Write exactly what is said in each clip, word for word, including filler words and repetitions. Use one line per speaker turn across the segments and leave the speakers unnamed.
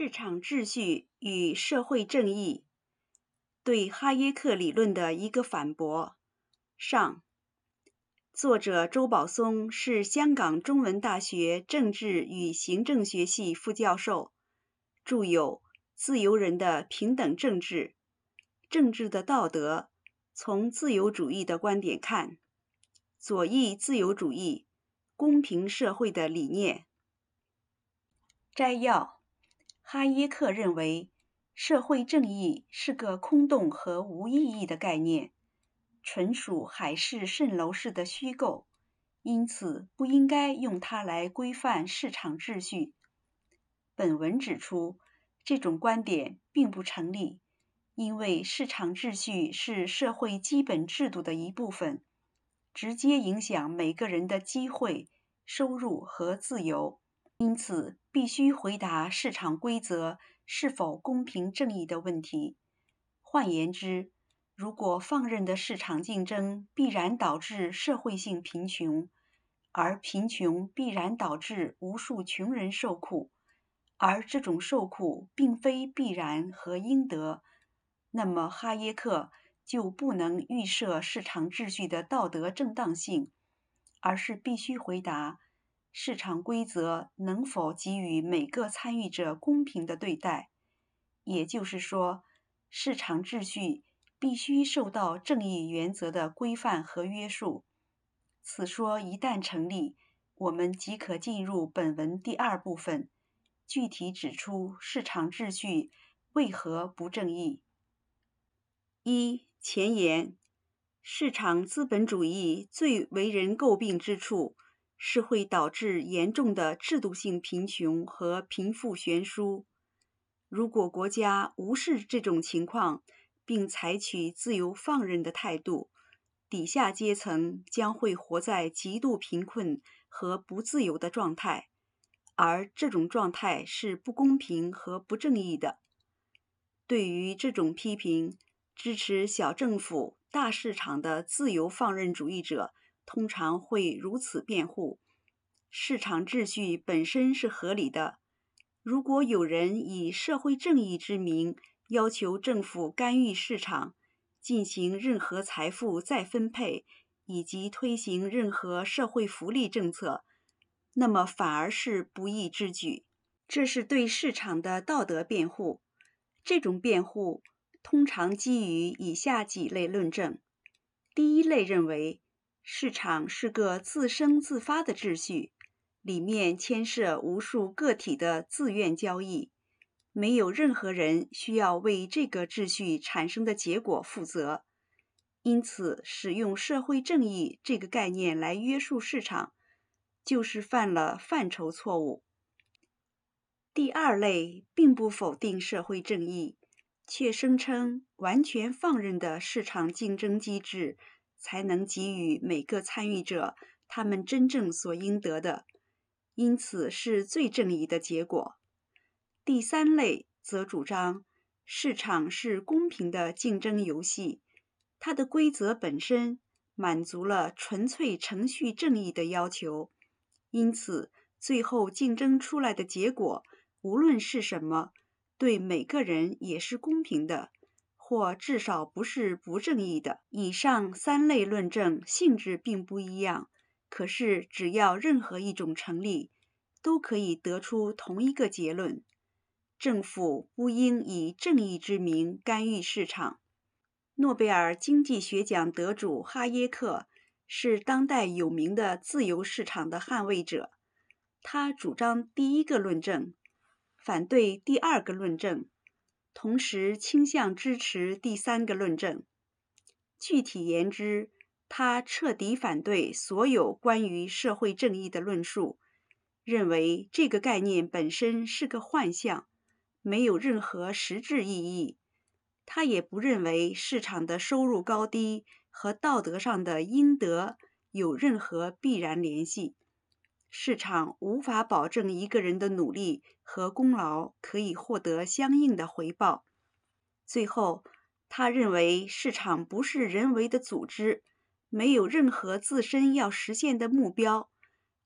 市场秩序与社会正义对哈耶克理论的一个反驳。上，作者周宝松是香港中文大学政治与行政学系副教授，著有《自由人的平等政治》《政治的道德：从自由主义的观点看》《左翼自由主义：公平社会的理念》。摘要：哈耶克认为，社会正义是个空洞和无意义的概念，纯属海市蜃楼式的虚构，因此不应该用它来规范市场秩序。本文指出，这种观点并不成立，因为市场秩序是社会基本制度的一部分，直接影响每个人的机会、收入和自由。因此，必须回答市场规则是否公平正义的问题。换言之，如果放任的市场竞争必然导致社会性贫穷，而贫穷必然导致无数穷人受苦，而这种受苦并非必然和应得，那么哈耶克就不能预设市场秩序的道德正当性，而是必须回答市场规则能否给予每个参与者公平的对待，也就是说，市场秩序必须受到正义原则的规范和约束。此说一旦成立，我们即可进入本文第二部分，具体指出市场秩序为何不正义。一、前言：市场资本主义最为人诟病之处是会导致严重的制度性贫穷和贫富悬殊。如果国家无视这种情况，并采取自由放任的态度，底下阶层将会活在极度贫困和不自由的状态，而这种状态是不公平和不正义的。对于这种批评，支持小政府、大市场的自由放任主义者通常会如此辩护：市场秩序本身是合理的，如果有人以社会正义之名要求政府干预市场，进行任何财富再分配，以及推行任何社会福利政策，那么反而是不义之举。这是对市场的道德辩护。这种辩护通常基于以下几类论证。第一类认为，市场是个自生自发的秩序，里面牵涉无数个体的自愿交易，没有任何人需要为这个秩序产生的结果负责。因此，使用社会正义这个概念来约束市场，就是犯了范畴错误。第二类并不否定社会正义，却声称完全放任的市场竞争机制才能给予每个参与者他们真正所应得的，因此是最正义的结果。第三类则主张市场是公平的竞争游戏，它的规则本身满足了纯粹程序正义的要求，因此最后竞争出来的结果无论是什么，对每个人也是公平的，或至少不是不正义的。以上三类论证性质并不一样，可是只要任何一种成立，都可以得出同一个结论：政府不应以正义之名干预市场。诺贝尔经济学奖得主哈耶克是当代有名的自由市场的捍卫者，他主张第一个论证，反对第二个论证，同时倾向支持第三个论证。具体言之，他彻底反对所有关于社会正义的论述，认为这个概念本身是个幻象，没有任何实质意义。他也不认为市场的收入高低和道德上的应得有任何必然联系。市场无法保证一个人的努力和功劳可以获得相应的回报。最后，他认为市场不是人为的组织，没有任何自身要实现的目标，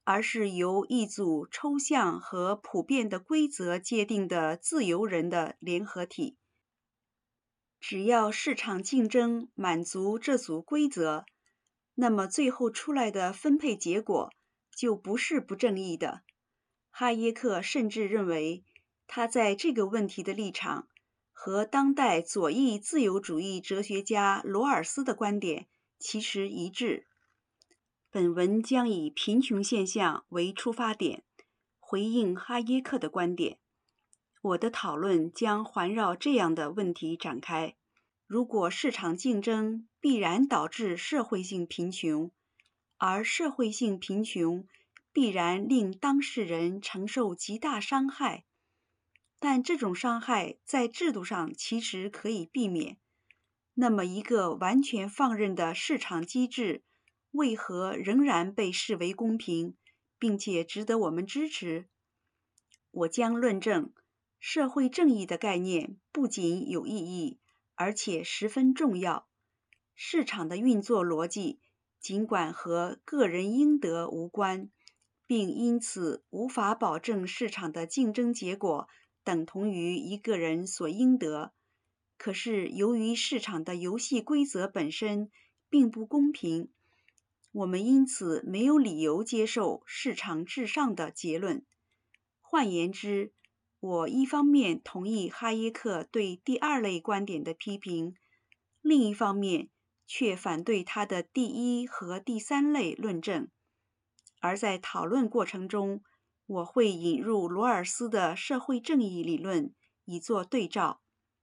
而是由一组抽象和普遍的规则界定的自由人的联合体。只要市场竞争满足这组规则，那么最后出来的分配结果就不是不正义的。哈耶克甚至认为，他在这个问题的立场和当代左翼自由主义哲学家罗尔斯的观点其实一致。本文将以贫穷现象为出发点，回应哈耶克的观点。我的讨论将环绕这样的问题展开：如果市场竞争必然导致社会性贫穷，而社会性贫穷必然令当事人承受极大伤害，但这种伤害在制度上其实可以避免，那么一个完全放任的市场机制为何仍然被视为公平，并且值得我们支持？我将论证，社会正义的概念不仅有意义，而且十分重要。市场的运作逻辑尽管和个人应得无关，并因此无法保证市场的竞争结果等同于一个人所应得，可是由于市场的游戏规则本身并不公平，我们因此没有理由接受市场至上的结论。换言之，我一方面同意哈耶克对第二类观点的批评，另一方面却反对他的第一和第三类论证。而在讨论过程中，我会引入罗尔斯的社会正义理论以作对照。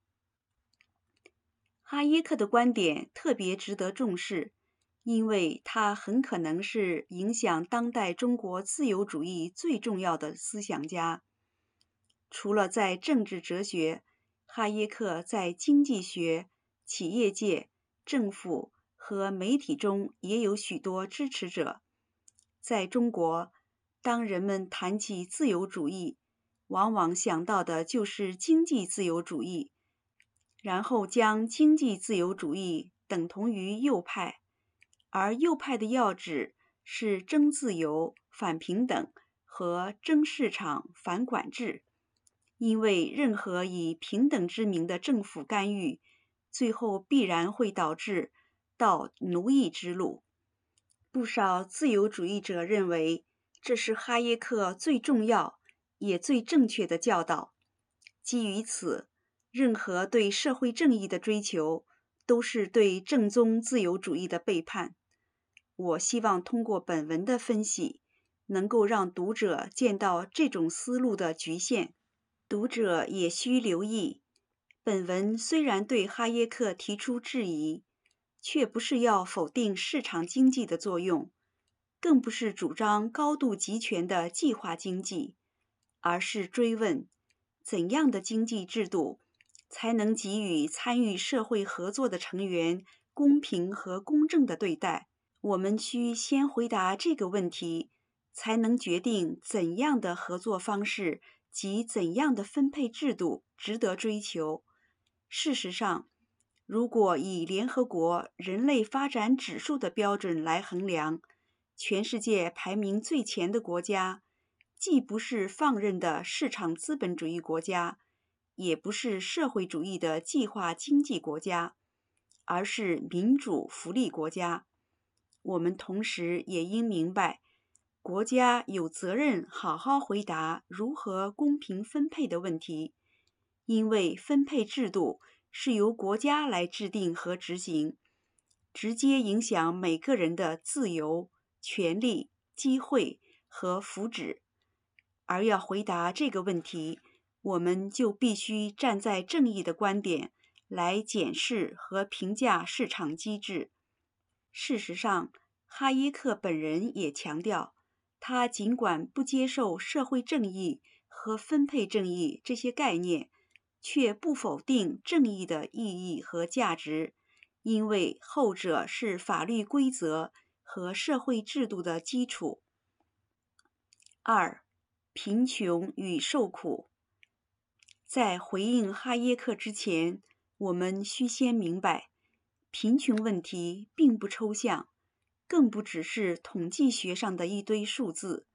哈耶克的观点特别值得重视，因为他很可能是影响当代中国自由主义最重要的思想家。除了在政治哲学，哈耶克在经济学、企业界、政府和媒体中也有许多支持者。在中国，当人们谈起自由主义，往往想到的就是经济自由主义，然后将经济自由主义等同于右派，而右派的要旨是争自由、反平等和争市场、反管制。因为任何以平等之名的政府干预，最后必然会导致到奴役之路。不少自由主义者认为，这是哈耶克最重要也最正确的教导。基于此，任何对社会正义的追求，都是对正宗自由主义的背叛。我希望通过本文的分析，能够让读者见到这种思路的局限。读者也需留意，本文虽然对哈耶克提出质疑，却不是要否定市场经济的作用，更不是主张高度集权的计划经济，而是追问怎样的经济制度才能给予参与社会合作的成员公平和公正的对待。我们需先回答这个问题，才能决定怎样的合作方式及怎样的分配制度值得追求。事实上，如果以联合国人类发展指数的标准来衡量，全世界排名最前的国家，既不是放任的市场资本主义国家，也不是社会主义的计划经济国家，而是民主福利国家。我们同时也应明白，国家有责任好好回答如何公平分配的问题，因为分配制度是由国家来制定和执行，直接影响每个人的自由、权利、机会和福祉。而要回答这个问题，我们就必须站在正义的观点来检视和评价市场机制。事实上，哈耶克本人也强调，他尽管不接受社会正义和分配正义这些概念，却不否定正义的意义和价值，因为后者是法律规则和社会制度的基础。二、贫穷与受苦。在回应哈耶克之前，我们需先明白，贫穷问题并不抽象，更不只是统计学上的一堆数字，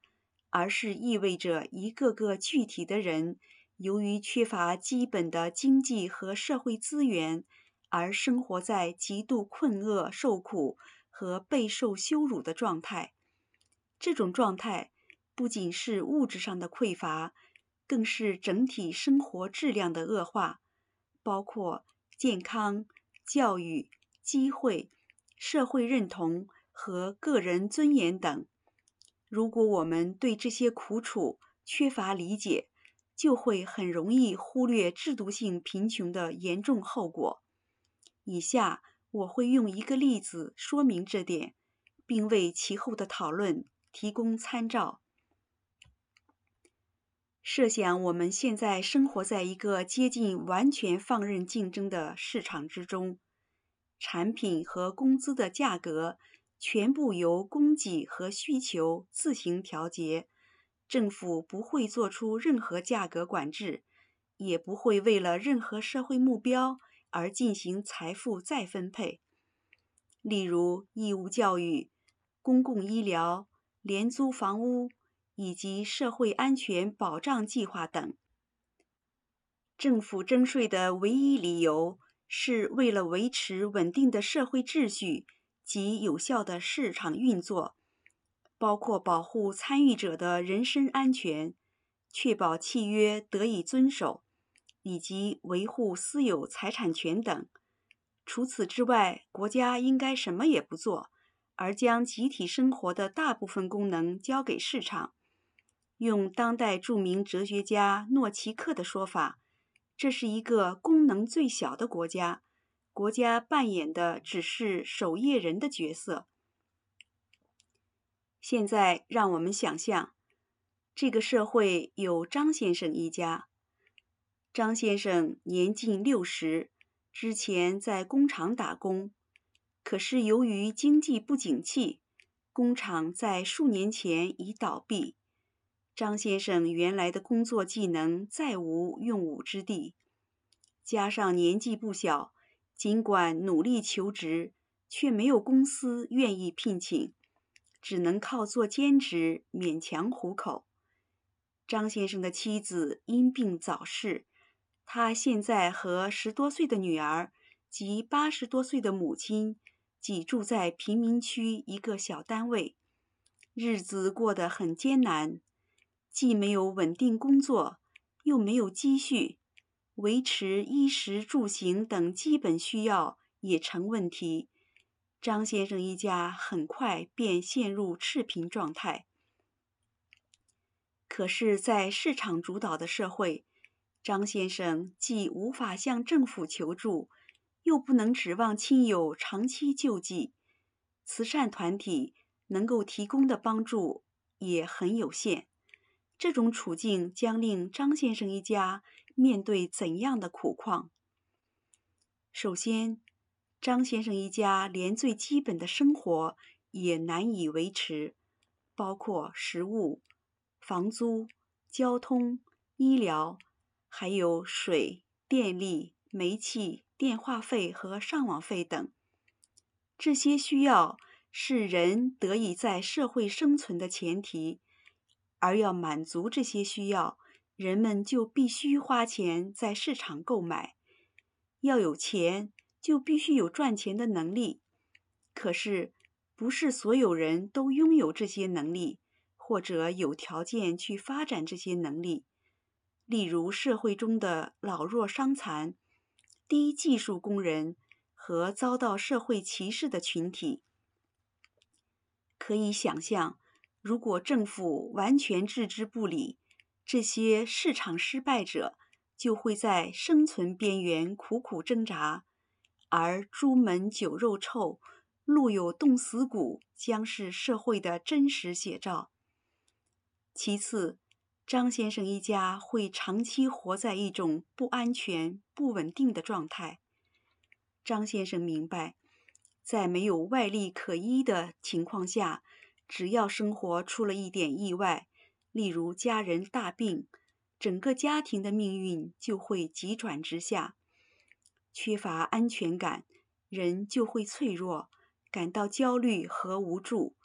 而是意味着一个个具体的人由于缺乏基本的经济和社会资源，而生活在极度困厄、受苦和备受羞辱的状态。这种状态不仅是物质上的匮乏，更是整体生活质量的恶化，包括健康、教育、机会、社会认同和个人尊严等。如果我们对这些苦楚缺乏理解，就会很容易忽略制度性贫穷的严重后果。以下我会用一个例子说明这点，并为其后的讨论提供参照。设想我们现在生活在一个接近完全放任竞争的市场之中，产品和工资的价格全部由供给和需求自行调节，政府不会做出任何价格管制，也不会为了任何社会目标而进行财富再分配。例如义务教育、公共医疗、廉租房屋以及社会安全保障计划等。政府征税的唯一理由是为了维持稳定的社会秩序及有效的市场运作，包括保护参与者的人身安全，确保契约得以遵守，以及维护私有财产权等。除此之外，国家应该什么也不做，而将集体生活的大部分功能交给市场。用当代著名哲学家诺奇克的说法，这是一个功能最小的国家，国家扮演的只是守夜人的角色。现在让我们想象，这个社会有张先生一家。张先生年近六十，之前在工厂打工，可是由于经济不景气，工厂在数年前已倒闭。张先生原来的工作技能再无用武之地，加上年纪不小，尽管努力求职，却没有公司愿意聘请，只能靠做兼职勉强糊口。张先生的妻子因病早逝，他现在和十多岁的女儿及八十多岁的母亲挤住在贫民区一个小单位，日子过得很艰难，既没有稳定工作，又没有积蓄，维持衣食住行等基本需要也成问题。张先生一家很快便陷入赤贫状态。可是，在市场主导的社会，张先生既无法向政府求助，又不能指望亲友长期救济，慈善团体能够提供的帮助也很有限。这种处境将令张先生一家面对怎样的苦况？首先，张先生一家连最基本的生活也难以维持，包括食物、房租、交通、医疗，还有水、电力、煤气、电话费和上网费等。这些需要是人得以在社会生存的前提，而要满足这些需要，人们就必须花钱在市场购买。要有钱，就必须有赚钱的能力。可是，不是所有人都拥有这些能力，或者有条件去发展这些能力。例如，社会中的老弱伤残、低技术工人和遭到社会歧视的群体。可以想象，如果政府完全置之不理，这些市场失败者就会在生存边缘苦苦挣扎，而朱门酒肉臭，路有冻死骨将是社会的真实写照。其次，张先生一家会长期活在一种不安全、不稳定的状态。张先生明白，在没有外力可依的情况下，只要生活出了一点意外，例如家人大病，整个家庭的命运就会急转直下。缺乏安全感，人就会脆弱，感到焦虑和无助，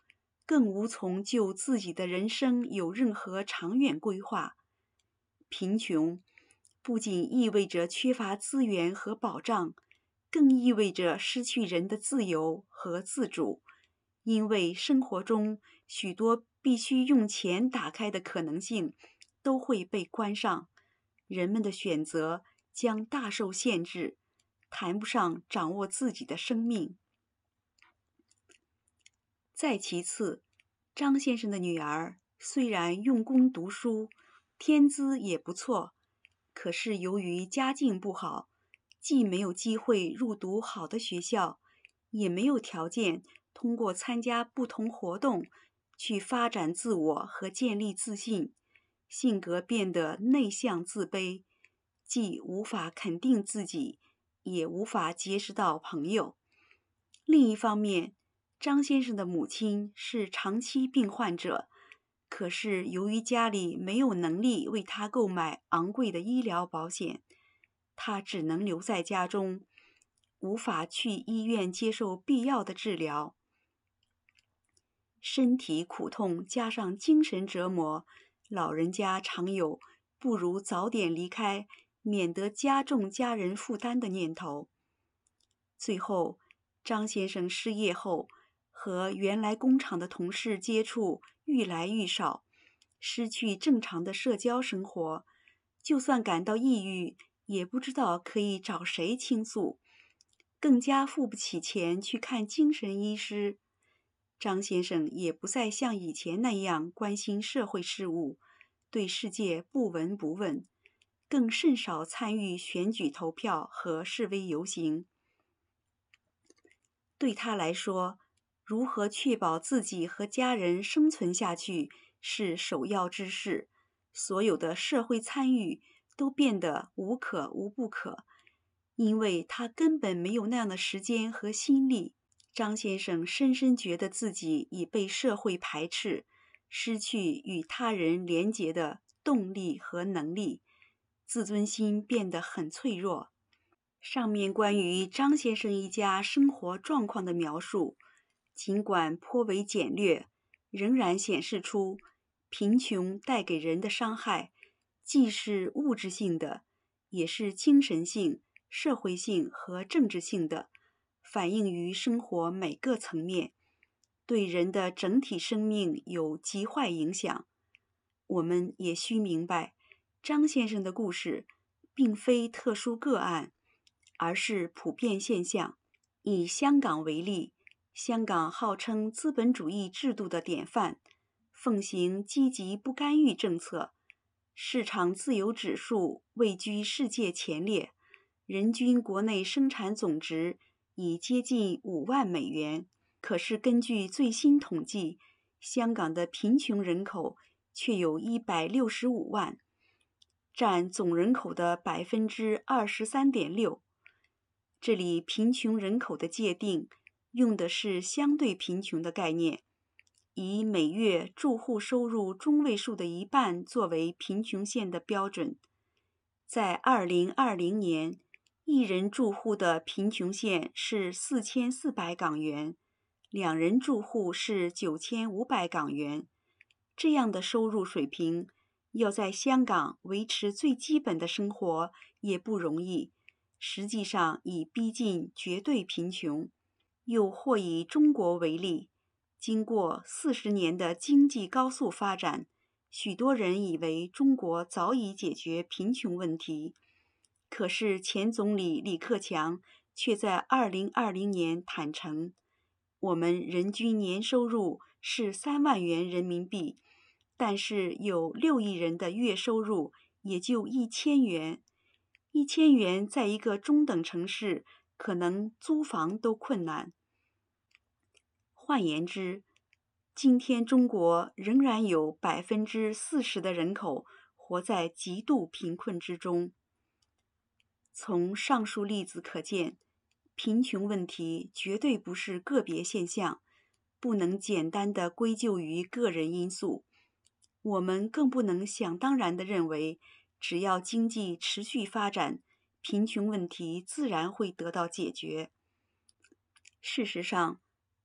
更无从就自己的人生有任何长远规划。贫穷不仅意味着缺乏资源和保障，更意味着失去人的自由和自主，因为生活中许多必须用钱打开的可能性都会被关上，人们的选择将大受限制，谈不上掌握自己的生命。再其次，张先生的女儿虽然用功读书，天资也不错，可是由于家境不好，既没有机会入读好的学校，也没有条件通过参加不同活动去发展自我和建立自信，性格变得内向自卑，既无法肯定自己，也无法结识到朋友。另一方面，张先生的母亲是长期病患者，可是由于家里没有能力为他购买昂贵的医疗保险，他只能留在家中，无法去医院接受必要的治疗。身体苦痛加上精神折磨，老人家常有不如早点离开，免得加重家人负担的念头。最后，张先生失业后，和原来工厂的同事接触愈来愈少，失去正常的社交生活，就算感到抑郁，也不知道可以找谁倾诉，更加付不起钱去看精神医师。张先生也不再像以前那样关心社会事务，对世界不闻不问，更甚少参与选举投票和示威游行。对他来说，如何确保自己和家人生存下去是首要之事，所有的社会参与都变得无可无不可，因为他根本没有那样的时间和心力。张先生深深觉得自己已被社会排斥，失去与他人连结的动力和能力，自尊心变得很脆弱。上面关于张先生一家生活状况的描述，尽管颇为简略，仍然显示出贫穷带给人的伤害，既是物质性的，也是精神性、社会性和政治性的，反映于生活每个层面，对人的整体生命有极坏影响。我们也需明白，张先生的故事并非特殊个案，而是普遍现象。以香港为例，香港号称资本主义制度的典范，奉行积极不干预政策，市场自由指数位居世界前列，人均国内生产总值已接近五万美元。可是根据最新统计，香港的贫穷人口却有一百六十五万，占总人口的百分之二十三点六。这里贫穷人口的界定用的是相对贫穷的概念，以每月住户收入中位数的一半作为贫穷线的标准。在二零二零年，一人住户的贫穷线是四千四百港元，两人住户是九千五百港元。这样的收入水平，要在香港维持最基本的生活也不容易，实际上已逼近绝对贫穷。又或以中国为例，经过四十年的经济高速发展，许多人以为中国早已解决贫穷问题，可是前总理李克强却在二零二零年坦诚，我们人均年收入是三万元人民币，但是有六亿人的月收入也就一千元。一千元在一个中等城市，可能租房都困难。换言之，今天中国仍然有百分之四十的人口活在极度贫困之中。从上述例子可见，贫穷问题绝对不是个别现象，不能简单地归咎于个人因素。我们更不能想当然地认为，只要经济持续发展，贫穷问题自然会得到解决。事实上，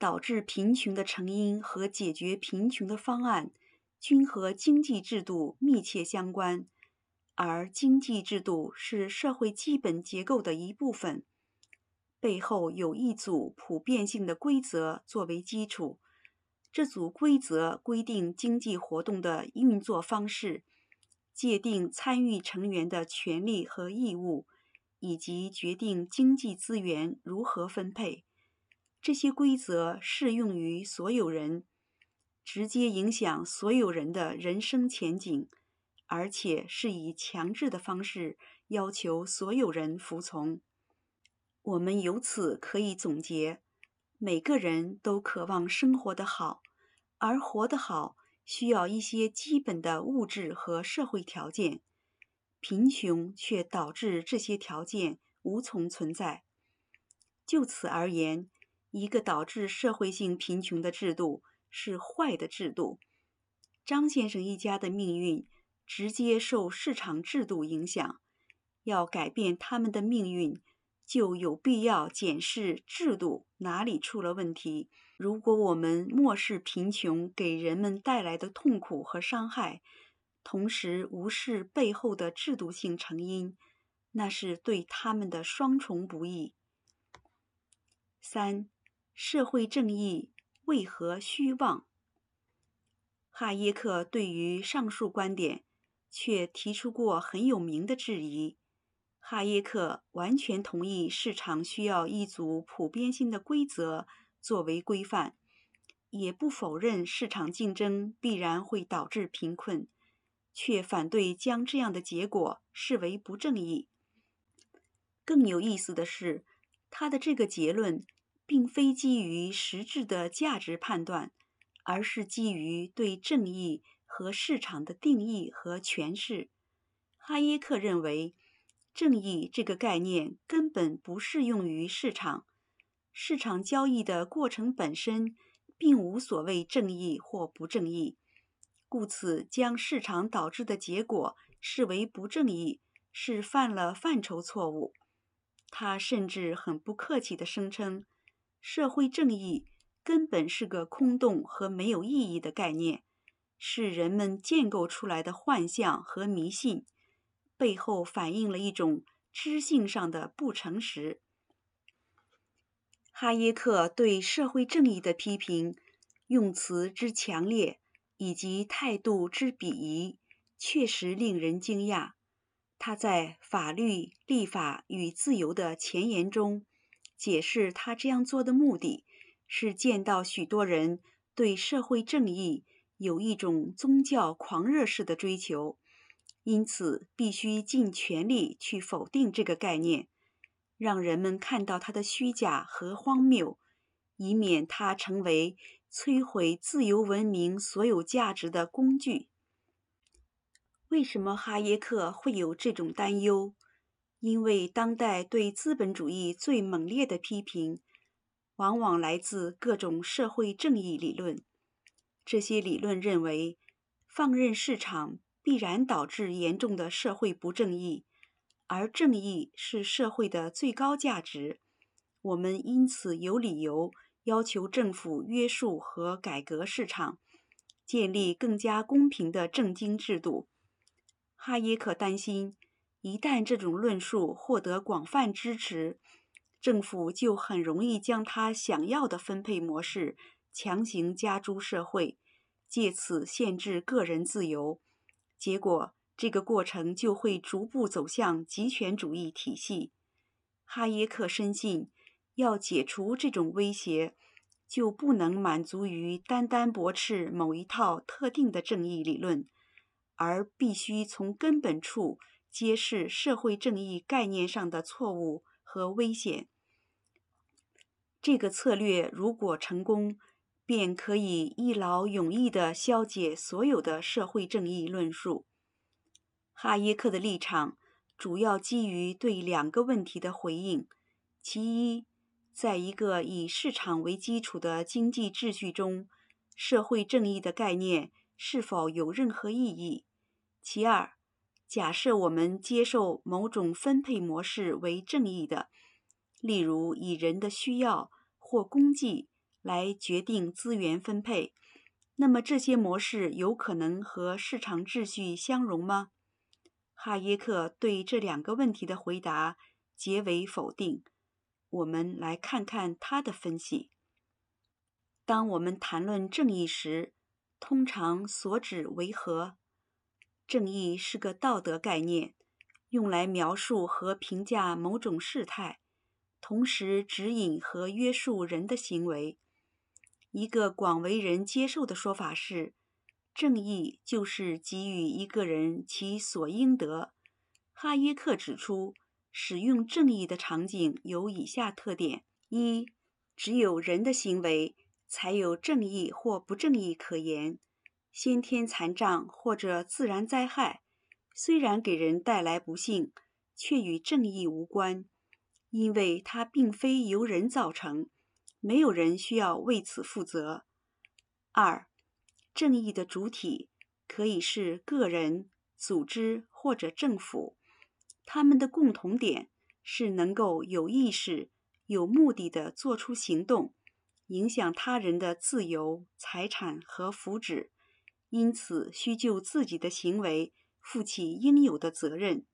导致贫穷的成因和解决贫穷的方案均和经济制度密切相关，而经济制度是社会基本结构的一部分，背后有一组普遍性的规则作为基础。这组规则规定经济活动的运作方式，界定参与成员的权利和义务，以及决定经济资源如何分配。这些规则适用于所有人，直接影响所有人的人生前景，而且是以强制的方式要求所有人服从。我们由此可以总结，每个人都渴望生活得好，而活得好需要一些基本的物质和社会条件，贫穷却导致这些条件无从存在。就此而言，一个导致社会性贫穷的制度是坏的制度。张先生一家的命运直接受市场制度影响，要改变他们的命运，就有必要检视制度哪里出了问题。如果我们漠视贫穷给人们带来的痛苦和伤害，同时无视背后的制度性成因，那是对他们的双重不义。三、社会正义为何虚妄？哈耶克对于上述观点却提出过很有名的质疑。哈耶克完全同意市场需要一组普遍性的规则作为规范，也不否认市场竞争必然会导致贫困，却反对将这样的结果视为不正义。更有意思的是，他的这个结论并非基于实质的价值判断，而是基于对正义和市场的定义和诠释。哈耶克认为，正义这个概念根本不适用于市场，市场交易的过程本身并无所谓正义或不正义，故此将市场导致的结果视为不正义，是犯了范畴错误。他甚至很不客气地声称，社会正义根本是个空洞和没有意义的概念，是人们建构出来的幻象和迷信，背后反映了一种知性上的不诚实。哈耶克对社会正义的批评，用词之强烈以及态度之鄙夷，确实令人惊讶。他在《法律、立法与自由》的前言中解释他这样做的目的是见到许多人对社会正义有一种宗教狂热式的追求，因此必须尽全力去否定这个概念，让人们看到它的虚假和荒谬，以免它成为摧毁自由文明所有价值的工具。为什么哈耶克会有这种担忧？因为当代对资本主义最猛烈的批评，往往来自各种社会正义理论。这些理论认为，放任市场必然导致严重的社会不正义，而正义是社会的最高价值。我们因此有理由要求政府约束和改革市场，建立更加公平的政经制度。哈耶克担心，一旦这种论述获得广泛支持，政府就很容易将他想要的分配模式强行加诸社会，借此限制个人自由。结果，这个过程就会逐步走向极权主义体系。哈耶克深信，要解除这种威胁，就不能满足于单单驳斥某一套特定的正义理论，而必须从根本处揭示社会正义概念上的错误和危险。这个策略如果成功，便可以一劳永逸地消解所有的社会正义论述。哈耶克的立场主要基于对两个问题的回应：其一，在一个以市场为基础的经济秩序中，社会正义的概念是否有任何意义？其二，假设我们接受某种分配模式为正义的，例如以人的需要或功绩来决定资源分配，那么这些模式有可能和市场秩序相容吗？哈耶克对这两个问题的回答皆为否定。我们来看看他的分析。当我们谈论正义时，通常所指为何？正义是个道德概念，用来描述和评价某种事态，同时指引和约束人的行为。一个广为人接受的说法是，正义就是给予一个人其所应得。哈耶克指出，使用正义的场景有以下特点：一、只有人的行为才有正义或不正义可言。先天残障或者自然灾害，虽然给人带来不幸，却与正义无关，因为它并非由人造成，没有人需要为此负责。二、正义的主体可以是个人、组织或者政府，他们的共同点是能够有意识、有目的地做出行动，影响他人的自由、财产和福祉，因此需就自己的行为负起应有的责任。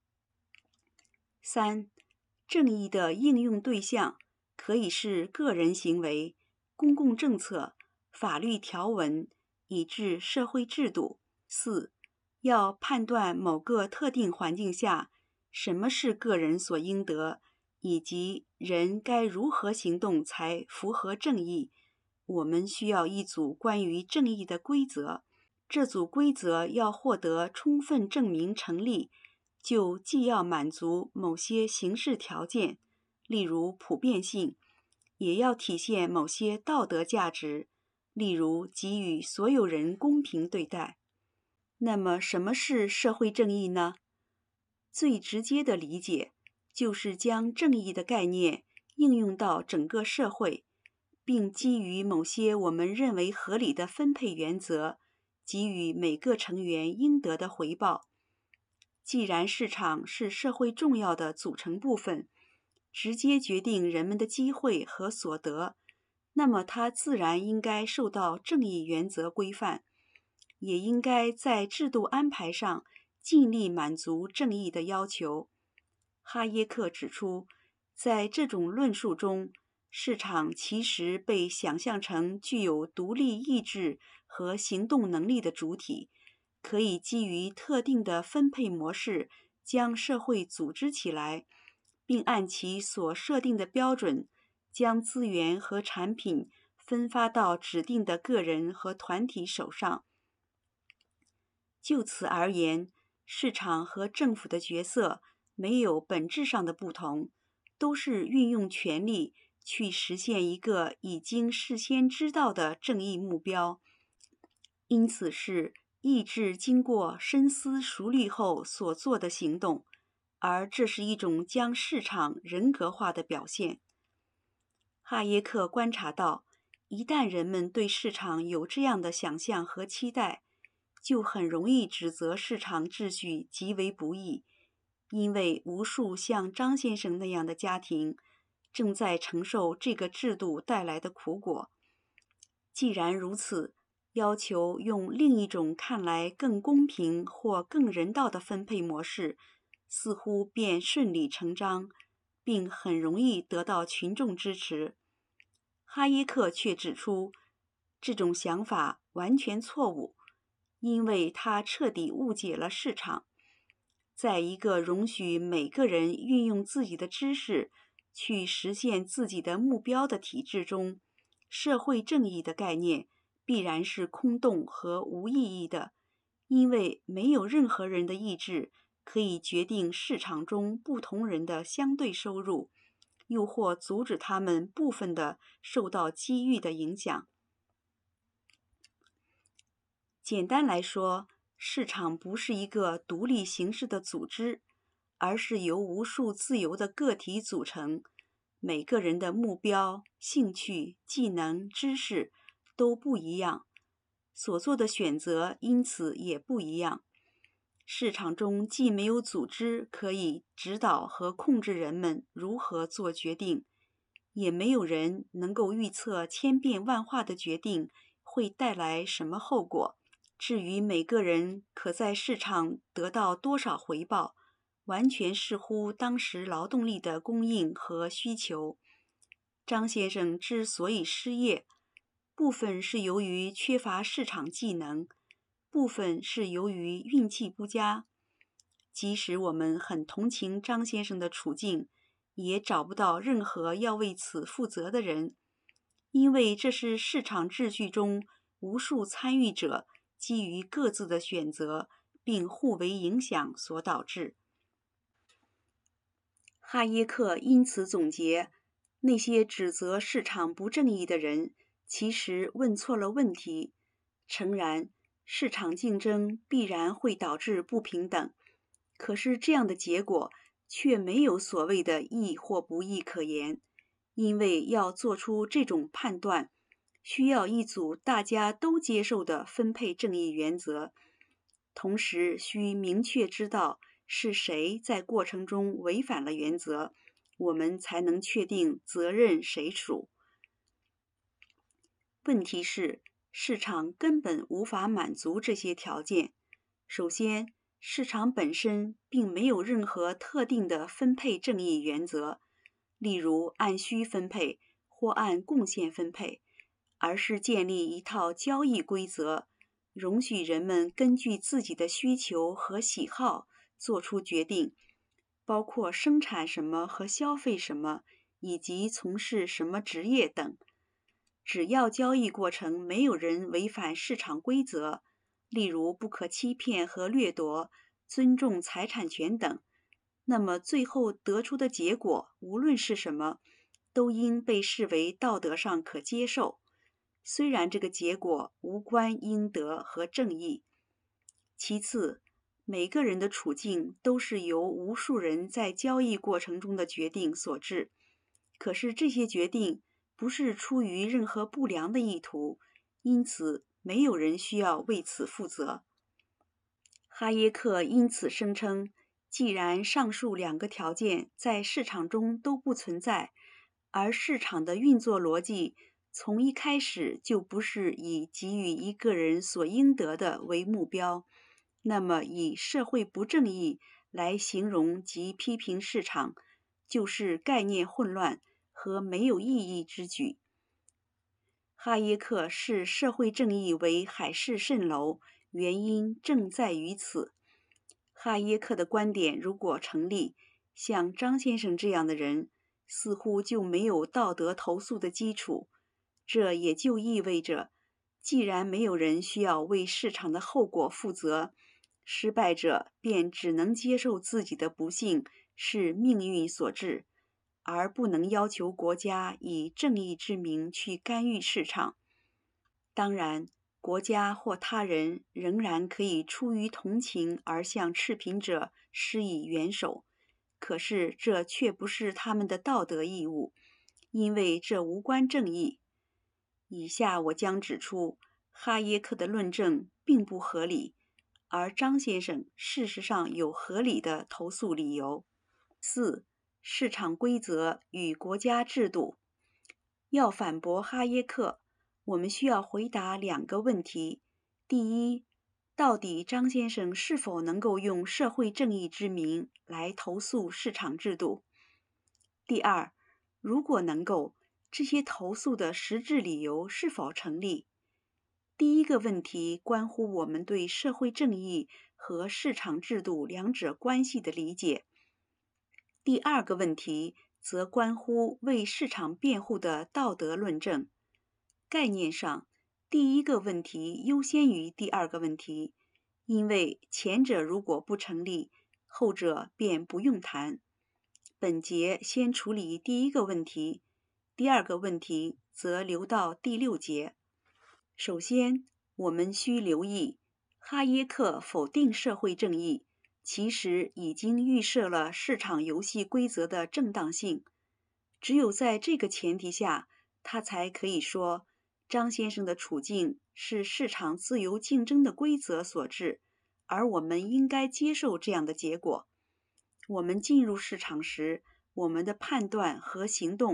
三、正义的应用对象可以是个人行为、公共政策、法律条文，以至社会制度。四、要判断某个特定环境下什么是个人所应得，以及人该如何行动才符合正义，我们需要一组关于正义的规则。这组规则要获得充分证明成立，就既要满足某些形式条件，例如普遍性，也要体现某些道德价值，例如给予所有人公平对待。那么什么是社会正义呢？最直接的理解就是将正义的概念应用到整个社会，并基于某些我们认为合理的分配原则，给予每个成员应得的回报。既然市场是社会重要的组成部分，直接决定人们的机会和所得，那么它自然应该受到正义原则规范，也应该在制度安排上尽力满足正义的要求。哈耶克指出，在这种论述中，市场其实被想象成具有独立意志和行动能力的主体，可以基于特定的分配模式将社会组织起来，并按其所设定的标准将资源和产品分发到指定的个人和团体手上。就此而言，市场和政府的角色没有本质上的不同，都是运用权力去实现一个已经事先知道的正义目标，因此是意志经过深思熟虑后所做的行动，而这是一种将市场人格化的表现。哈耶克观察到，一旦人们对市场有这样的想象和期待，就很容易指责市场秩序极为不义，因为无数像张先生那样的家庭正在承受这个制度带来的苦果。既然如此，要求用另一种看来更公平或更人道的分配模式，似乎便顺理成章，并很容易得到群众支持。哈耶克却指出，这种想法完全错误，因为它彻底误解了市场。在一个容许每个人运用自己的知识去实现自己的目标的体制中，社会正义的概念必然是空洞和无意义的，因为没有任何人的意志可以决定市场中不同人的相对收入，又或阻止他们部分的受到机遇的影响。简单来说，市场不是一个独立形式的组织，而是由无数自由的个体组成，每个人的目标、兴趣、技能、知识都不一样，所做的选择因此也不一样。市场中既没有组织可以指导和控制人们如何做决定， 也没有人能够预测千变万化的决定会带来什么后果。至于每个人可在市场得到多少回报，完全视乎当时劳动力的供应和需求。张先生之所以失业，部分是由于缺乏市场技能，部分是由于运气不佳。即使我们很同情张先生的处境，也找不到任何要为此负责的人，因为这是市场秩序中无数参与者基于各自的选择并互为影响所导致。哈耶克因此总结，那些指责市场不正义的人其实问错了问题。诚然，市场竞争必然会导致不平等，可是这样的结果却没有所谓的义或不义可言，因为要做出这种判断，需要一组大家都接受的分配正义原则，同时需明确知道是谁在过程中违反了原则，我们才能确定责任谁属。问题是，市场根本无法满足这些条件。首先，市场本身并没有任何特定的分配正义原则，例如按需分配或按贡献分配，而是建立一套交易规则，容许人们根据自己的需求和喜好做出决定，包括生产什么和消费什么，以及从事什么职业等。只要交易过程没有人违反市场规则，例如不可欺骗和掠夺、尊重财产权等，那么最后得出的结果无论是什么，都应被视为道德上可接受，虽然这个结果无关应得和正义。其次，每个人的处境都是由无数人在交易过程中的决定所致，可是这些决定不是出于任何不良的意图，因此没有人需要为此负责。哈耶克因此声称，既然上述两个条件在市场中都不存在，而市场的运作逻辑从一开始就不是以给予一个人所应得的为目标，那么以社会不正义来形容及批评市场，就是概念混乱和没有意义之举。哈耶克视社会正义为海市蜃楼，原因正在于此。哈耶克的观点如果成立，像张先生这样的人似乎就没有道德投诉的基础，这也就意味着，既然没有人需要为市场的后果负责，失败者便只能接受自己的不幸是命运所致，而不能要求国家以正义之名去干预市场。当然，国家或他人仍然可以出于同情而向赤贫者施以援手，可是这却不是他们的道德义务，因为这无关正义。以下我将指出，哈耶克的论证并不合理，而张先生事实上有合理的投诉理由。四、市场规则与国家制度。要反驳哈耶克，我们需要回答两个问题：第一，到底张先生是否能够用社会正义之名来投诉市场制度？第二，如果能够，这些投诉的实质理由是否成立？第一个问题关乎我们对社会正义和市场制度两者关系的理解。第二个问题则关乎为市场辩护的道德论证。概念上，第一个问题优先于第二个问题，因为前者如果不成立，后者便不用谈。本节先处理第一个问题，第二个问题则留到第六节。首先，我们需留意，哈耶克否定社会正义，其实已经预设了市场游戏规则的正当性。只有在这个前提下，他才可以说，张先生的处境是市场自由竞争的规则所致，而我们应该接受这样的结果。我们进入市场时，我们的判断和行动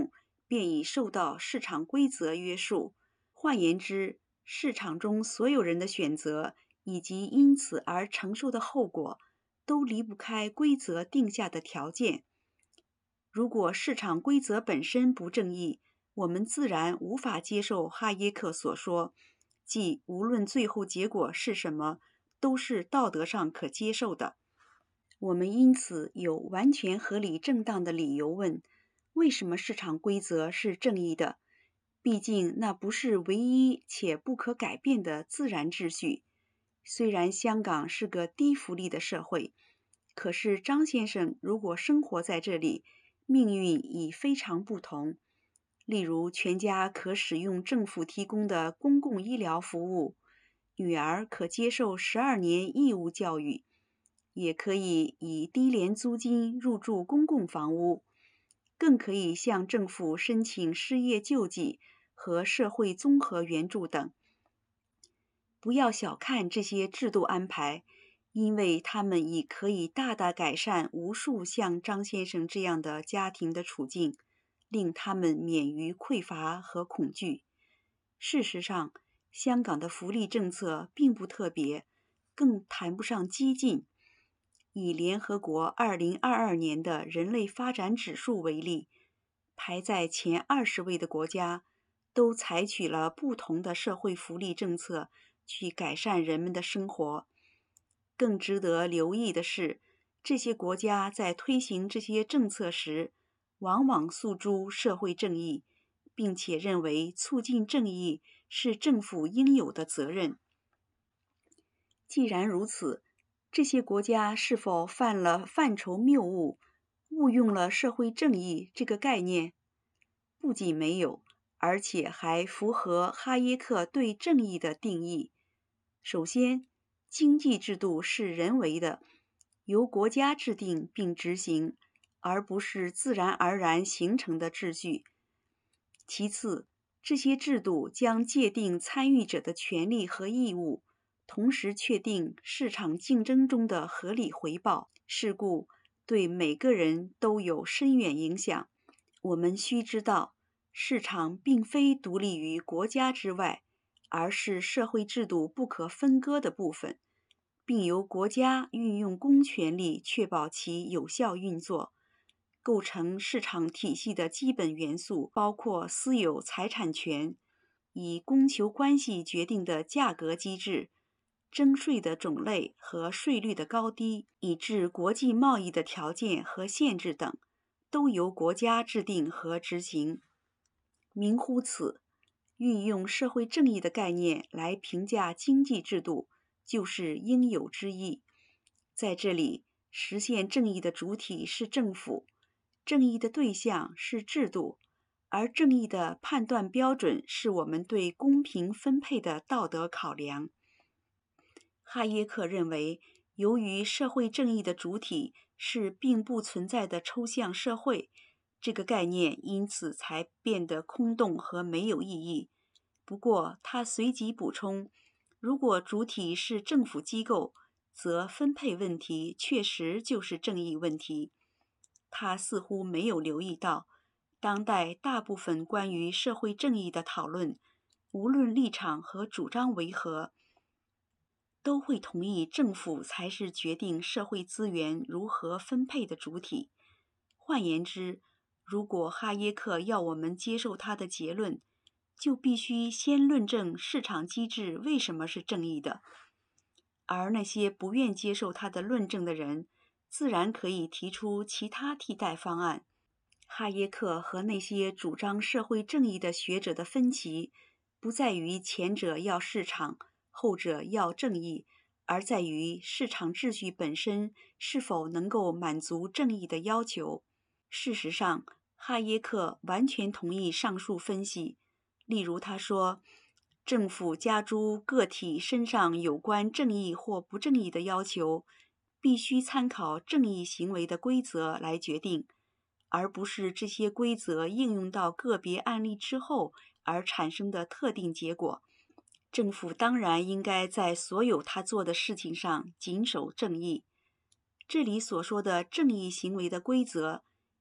便已受到市场规则约束。换言之，市场中所有人的选择以及因此而承受的后果，都离不开规则定下的条件。如果市场规则本身不正义，我们自然无法接受哈耶克所说，即无论最后结果是什么，都是道德上可接受的。我们因此有完全合理正当的理由问，为什么市场规则是正义的？毕竟那不是唯一且不可改变的自然秩序。虽然香港是个低福利的社会，可是张先生如果生活在这里，命运已非常不同。例如，全家可使用政府提供的公共医疗服务，女儿可接受十二年义务教育，也可以以低廉租金入住公共房屋，更可以向政府申请失业救济和社会综合援助等。不要小看这些制度安排，因为他们已可以大大改善无数像张先生这样的家庭的处境，令他们免于匮乏和恐惧。事实上，香港的福利政策并不特别，更谈不上激进。以联合国二零二二年的人类发展指数为例，排在前二十位的国家都采取了不同的社会福利政策去改善人们的生活。更值得留意的是，这些国家在推行这些政策时，往往诉诸社会正义，并且认为促进正义是政府应有的责任。既然如此，这些国家是否犯了范畴谬误，误用了社会正义这个概念？不仅没有，而且还符合哈耶克对正义的定义。首先，经济制度是人为的，由国家制定并执行，而不是自然而然形成的秩序。其次，这些制度将界定参与者的权利和义务，同时确定市场竞争中的合理回报，是故对每个人都有深远影响。我们须知道，市场并非独立于国家之外，而是社会制度不可分割的部分，并由国家运用公权力确保其有效运作。构成市场体系的基本元素包括私有财产权、以供求关系决定的价格机制、征税的种类和税率的高低，以致国际贸易的条件和限制等，都由国家制定和执行。明乎此，运用社会正义的概念来评价经济制度，就是应有之义。在这里，实现正义的主体是政府，正义的对象是制度，而正义的判断标准是我们对公平分配的道德考量。哈耶克认为，由于社会正义的主体是并不存在的抽象社会，这个概念因此才变得空洞和没有意义。不过，他随即补充，如果主体是政府机构，则分配问题确实就是正义问题。他似乎没有留意到，当代大部分关于社会正义的讨论，无论立场和主张为何，都会同意政府才是决定社会资源如何分配的主体。换言之，如果哈耶克要我们接受他的结论，就必须先论证市场机制为什么是正义的。而那些不愿接受他的论证的人，自然可以提出其他替代方案。哈耶克和那些主张社会正义的学者的分歧，不在于前者要市场，后者要正义，而在于市场秩序本身是否能够满足正义的要求。事实上，哈耶克完全同意上述分析。例如他说，政府加诸个体身上有关正义或不正义的要求，必须参考正义行为的规则来决定，而不是这些规则应用到个别案例之后而产生的特定结果。政府当然应该在所有他做的事情上谨守正义。这里所说的正义行为的规则，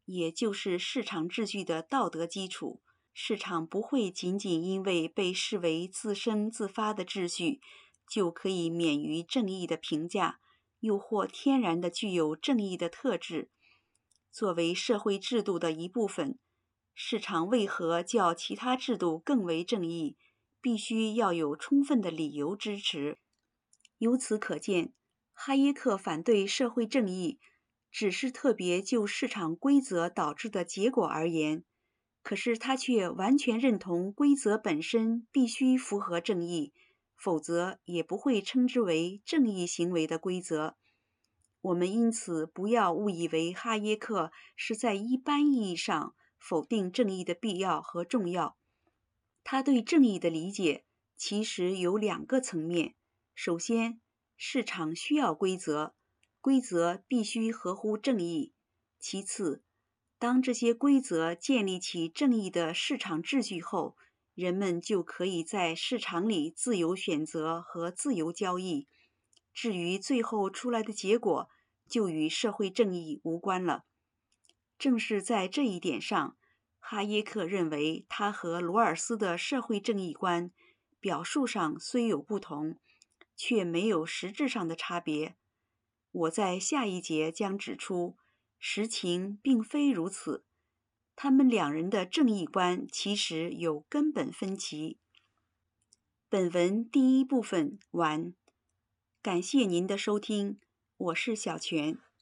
也就是市场秩序的道德基础。市场不会仅仅因为被视为自生自发的秩序，就可以免于正义的评价，又或天然的具有正义的特质。作为社会制度的一部分，市场为何较其他制度更为正义，必须要有充分的理由支持。由此可见，哈耶克反对社会正义，只是特别就市场规则导致的结果而言，可是他却完全认同规则本身必须符合正义，否则也不会称之为正义行为的规则。我们因此不要误以为哈耶克是在一般意义上否定正义的必要和重要。他对正义的理解其实有两个层面。首先，市场需要规则，规则必须合乎正义。其次，当这些规则建立起正义的市场秩序后，人们就可以在市场里自由选择和自由交易。至于最后出来的结果，就与社会正义无关了。正是在这一点上，哈耶克认为他和罗尔斯的社会正义观表述上虽有不同，却没有实质上的差别。我在下一节将指出，实情并非如此，他们两人的正义观其实有根本分歧。本文第一部分完。感谢您的收听，我是小泉。